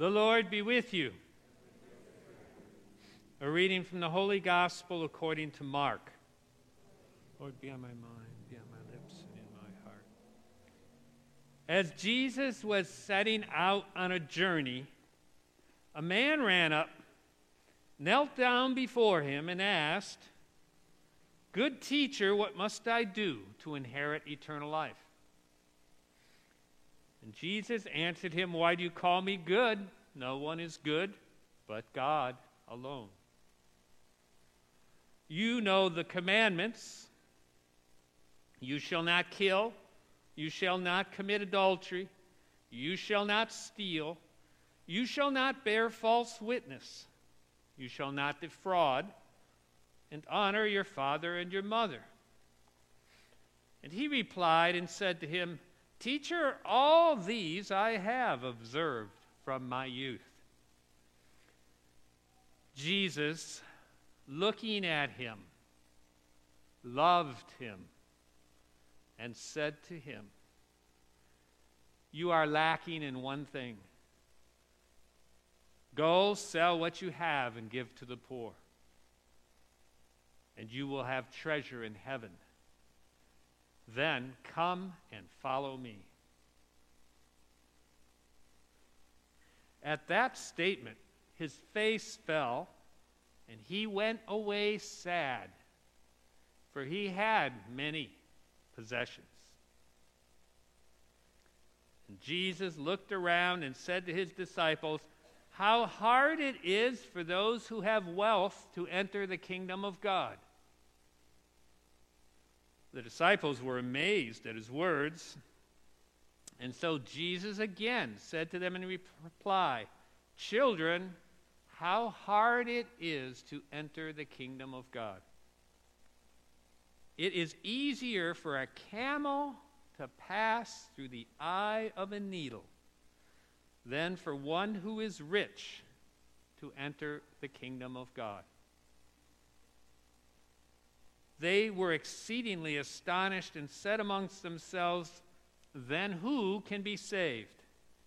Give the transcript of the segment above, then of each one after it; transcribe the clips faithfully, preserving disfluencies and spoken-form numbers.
The Lord be with you. A reading from the Holy Gospel according to Mark. Lord, be on my mind, be on my lips, and in my heart. As Jesus was setting out on a journey, a man ran up, knelt down before him, and asked, "Good teacher, what must I do to inherit eternal life?" And Jesus answered him, "Why do you call me good? No one is good but God alone. You know the commandments. You shall not kill. You shall not commit adultery. You shall not steal. You shall not bear false witness. You shall not defraud. And honor your father and your mother." And he replied and said to him, "Teacher, all these I have observed from my youth." Jesus, looking at him, loved him and said to him, "You are lacking in one thing. Go sell what you have and give to the poor, and you will have treasure in heaven. Then come and follow me." At that statement, his face fell, and he went away sad, for he had many possessions. And Jesus looked around and said to his disciples, "How hard it is for those who have wealth to enter the kingdom of God." The disciples were amazed at his words. And so Jesus again said to them in reply, "Children, how hard it is to enter the kingdom of God. It is easier for a camel to pass through the eye of a needle than for one who is rich to enter the kingdom of God." They were exceedingly astonished and said amongst themselves, "Then who can be saved?"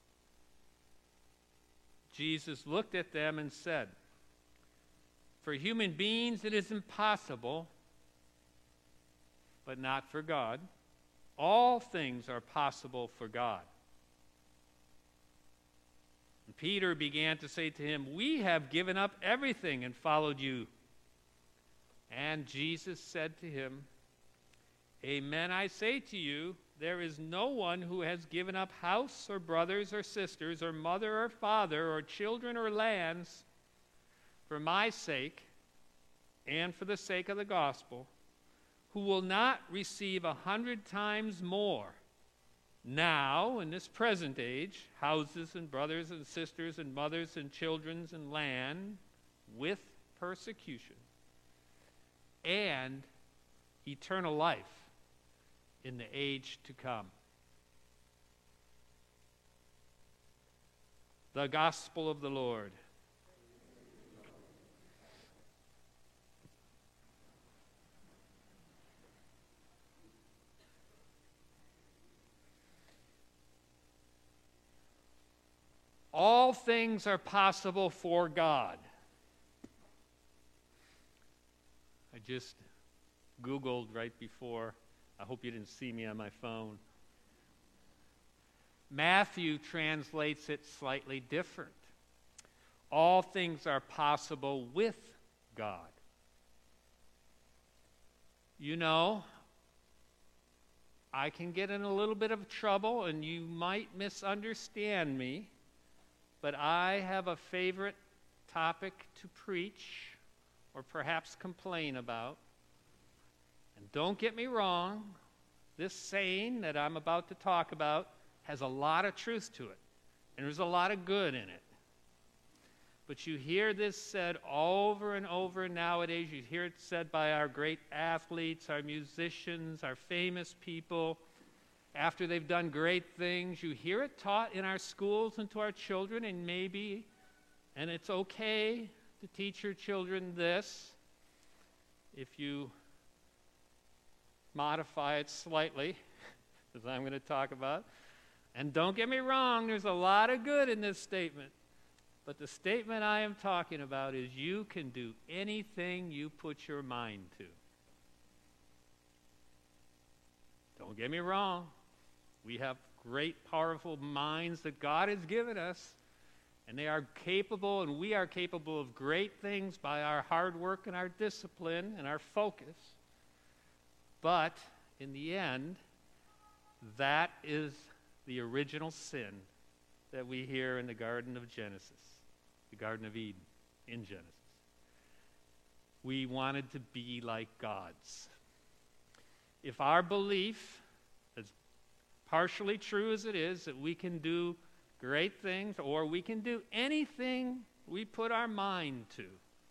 Jesus looked at them and said, "For human beings it is impossible, but not for God. All things are possible for God." And Peter began to say to him, "We have given up everything and followed you." And Jesus said to him, "Amen, I say to you, there is no one who has given up house or brothers or sisters or mother or father or children or lands for my sake and for the sake of the gospel, who will not receive a hundred times more now in this present age, houses and brothers and sisters and mothers and children and land with persecution, and eternal life in the age to come." The Gospel of the Lord. All things are possible for God. I just Googled right before. I hope you didn't see me on my phone. Matthew translates it slightly different. All things are possible with God. You know, I can get in a little bit of trouble, and you might misunderstand me, but I have a favorite topic to preach or perhaps complain about. And don't get me wrong, this saying that I'm about to talk about has a lot of truth to it, and there's a lot of good in it. But you hear this said over and over nowadays. You hear it said by our great athletes, our musicians, our famous people. After they've done great things, you hear it taught in our schools and to our children, and maybe, and it's okay to teach your children this if you modify it slightly, as I'm going to talk about. And don't get me wrong, there's a lot of good in this statement. But the statement I am talking about is you can do anything you put your mind to. Don't get me wrong. We have great, powerful minds that God has given us, and they are capable, and we are capable of great things by our hard work and our discipline and our focus. But in the end, that is the original sin that we hear in the Garden of Genesis, the Garden of Eden in Genesis. We wanted to be like gods. If our belief, as partially true as it is, that we can do great things or we can do anything we put our mind to,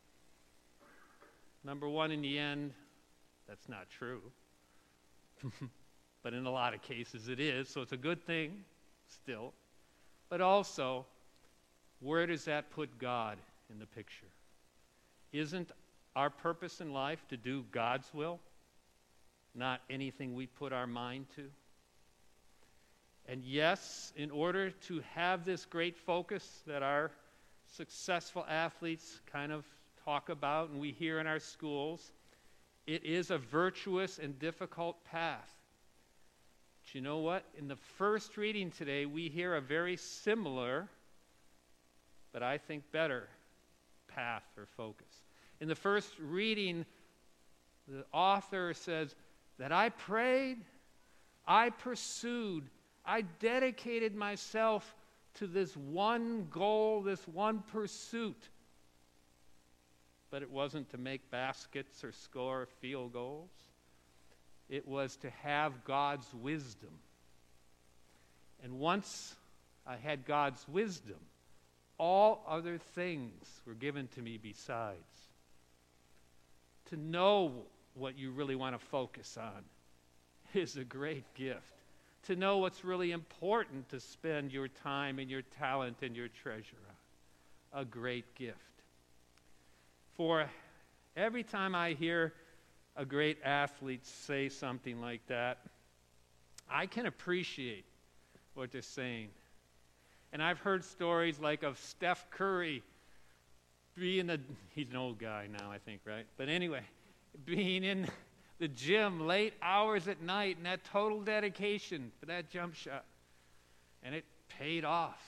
number one, in the end, that's not true. But in a lot of cases it is, so it's a good thing still. But also, where does that put God in the picture? Isn't our purpose in life to do God's will, not anything we put our mind to? And yes, in order to have this great focus that our successful athletes kind of talk about and we hear in our schools, it is a virtuous and difficult path. But you know what? In the first reading today, we hear a very similar, but I think better, path or focus. In the first reading, the author says that I prayed, I pursued, I dedicated myself to this one goal, this one pursuit. But it wasn't to make baskets or score field goals. It was to have God's wisdom. And once I had God's wisdom, all other things were given to me besides. To know what you really want to focus on is a great gift. To know what's really important to spend your time and your talent and your treasure on, a great gift. For every time I hear a great athlete say something like that, I can appreciate what they're saying. And I've heard stories like of Steph Curry being the, he's an old guy now, I think, right? But anyway, being in the gym late hours at night and that total dedication for that jump shot. And it paid off.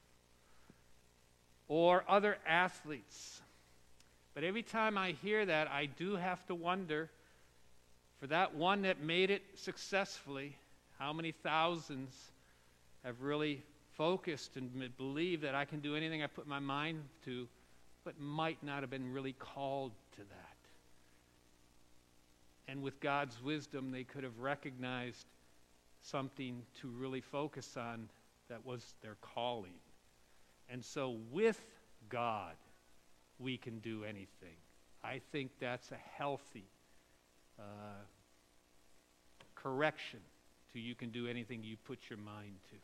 Or other athletes. But every time I hear that, I do have to wonder, for that one that made it successfully, how many thousands have really focused and believed that I can do anything I put my mind to, but might not have been really called to that. And with God's wisdom, they could have recognized something to really focus on that was their calling. And so with God, we can do anything. I think that's a healthy uh, correction to you can do anything you put your mind to.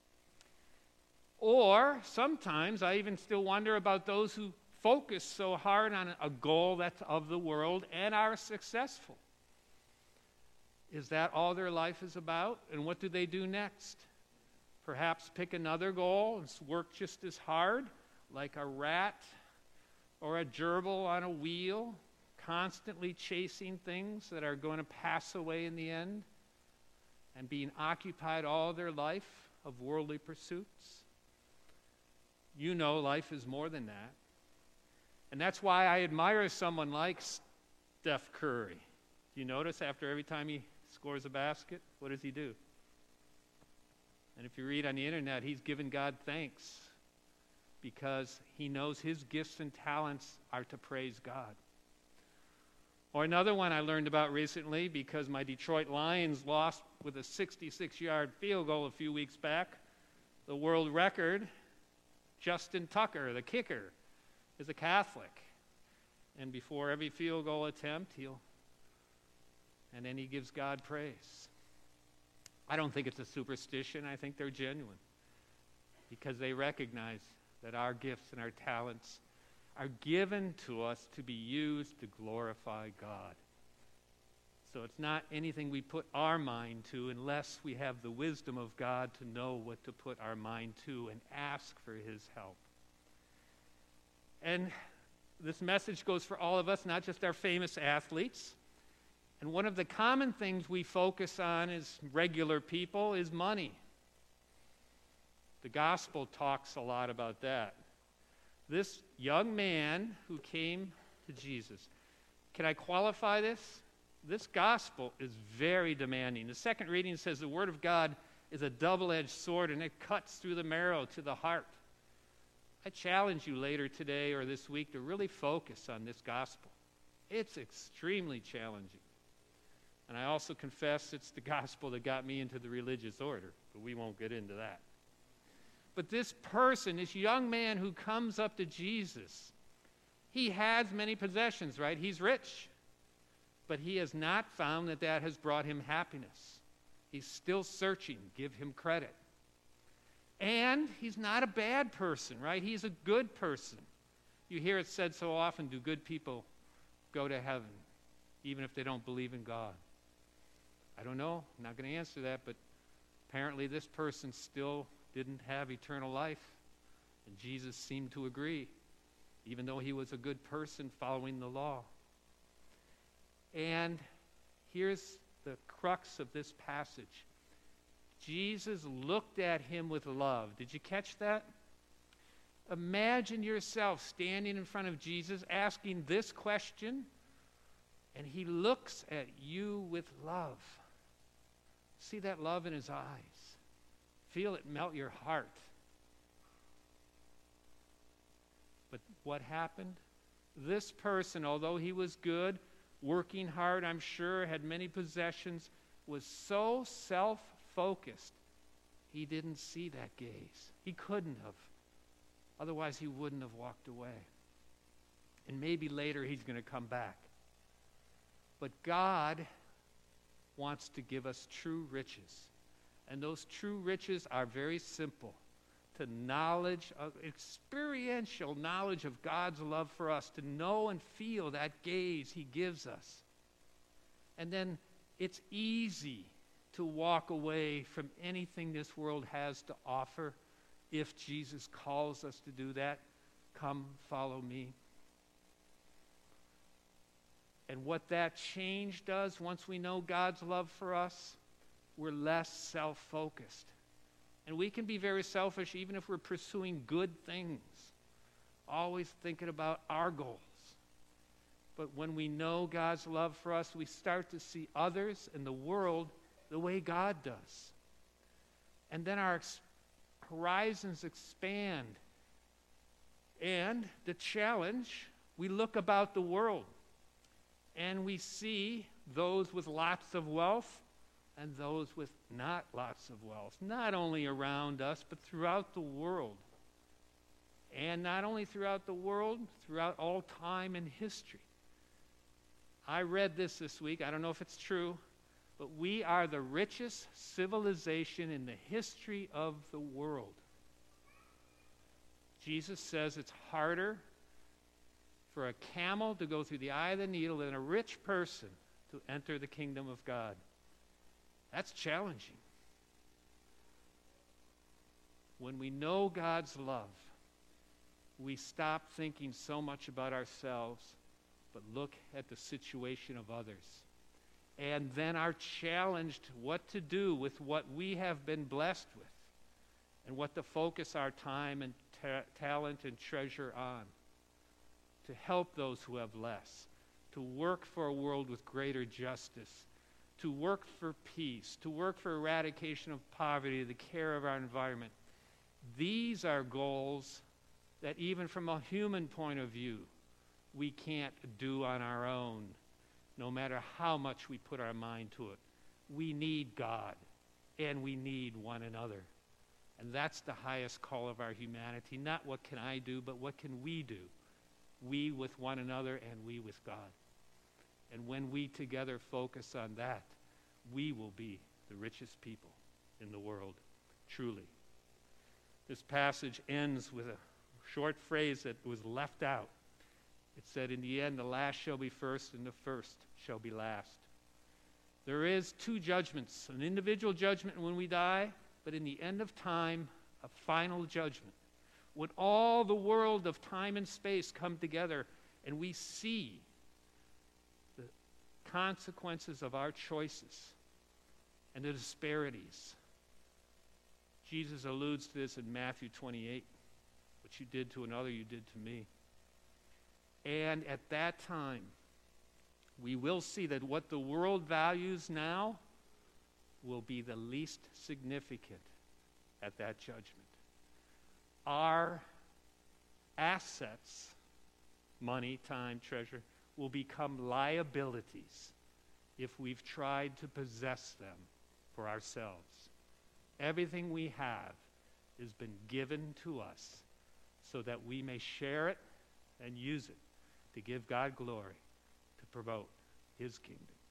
Or sometimes I even still wonder about those who focus so hard on a goal that's of the world and are successful. Is that all their life is about? And what do they do next? Perhaps pick another goal and work just as hard, like a rat or a gerbil on a wheel, constantly chasing things that are going to pass away in the end, and being occupied all their life of worldly pursuits. You know life is more than that. And that's why I admire someone like Steph Curry. Do you notice after every time he scores a basket, what does he do? And if you read on the internet, he's given God thanks because he knows his gifts and talents are to praise God. Or another one I learned about recently because my Detroit Lions lost with a sixty-six-yard field goal a few weeks back. The world record, Justin Tucker, the kicker, is a Catholic. And before every field goal attempt, he'll, and then he gives God praise. I don't think it's a superstition. I think they're genuine because they recognize that our gifts and our talents are given to us to be used to glorify God. So it's not anything we put our mind to unless we have the wisdom of God to know what to put our mind to and ask for his help. And this message goes for all of us, not just our famous athletes. And one of the common things we focus on as regular people is money. The gospel talks a lot about that. This young man who came to Jesus, can I qualify this? This gospel is very demanding. The second reading says the word of God is a double-edged sword, and it cuts through the marrow to the heart. I challenge you later today or this week to really focus on this gospel. It's extremely challenging. And I also confess it's the gospel that got me into the religious order, but we won't get into that. But this person, this young man who comes up to Jesus, he has many possessions, right? He's rich. But he has not found that that has brought him happiness. He's still searching. Give him credit. And he's not a bad person, right? He's a good person. You hear it said so often, do good people go to heaven, even if they don't believe in God? I don't know. I'm not going to answer that, but apparently this person still didn't have eternal life. And Jesus seemed to agree, even though he was a good person following the law. And here's the crux of this passage. Jesus looked at him with love. Did you catch that? Imagine yourself standing in front of Jesus asking this question, and he looks at you with love. See that love in his eyes. Feel it melt your heart. But what happened? This person, although he was good, working hard, I'm sure, had many possessions, was so self-focused, he didn't see that gaze. He couldn't have. Otherwise, he wouldn't have walked away. And maybe later he's going to come back. But God wants to give us true riches. And those true riches are very simple. To knowledge, of, experiential knowledge of God's love for us, to know and feel that gaze he gives us. And then it's easy to walk away from anything this world has to offer if Jesus calls us to do that. Come, follow me. And what that change does, once we know God's love for us, we're less self-focused. And we can be very selfish even if we're pursuing good things, always thinking about our goals. But when we know God's love for us, we start to see others and the world the way God does. And then our ex- horizons expand. And the challenge, we look about the world and we see those with lots of wealth and those with not lots of wealth, not only around us, but throughout the world. And not only throughout the world, throughout all time and history. I read this this week. I don't know if it's true, but we are the richest civilization in the history of the world. Jesus says it's harder for a camel to go through the eye of the needle than a rich person to enter the kingdom of God. That's challenging. When we know God's love, we stop thinking so much about ourselves, but look at the situation of others. And then are challenged what to do with what we have been blessed with and what to focus our time and ta- talent and treasure on. To help those who have less, to work for a world with greater justice, to work for peace, to work for eradication of poverty, the care of our environment. These are goals that even from a human point of view, we can't do on our own, no matter how much we put our mind to it. We need God, and we need one another. And that's the highest call of our humanity. Not what can I do, but what can we do? We with one another and we with God. And when we together focus on that, we will be the richest people in the world, truly. This passage ends with a short phrase that was left out. It said, in the end, the last shall be first, and the first shall be last. There is two judgments, an individual judgment when we die, but in the end of time, a final judgment, when all the world of time and space come together and we see the consequences of our choices and the disparities. Jesus alludes to this in Matthew twenty-eight. What you did to another, you did to me. And at that time, we will see that what the world values now will be the least significant at that judgment. Our assets, money, time, treasure, will become liabilities if we've tried to possess them for ourselves. Everything we have has been given to us so that we may share it and use it to give God glory, to promote his kingdom.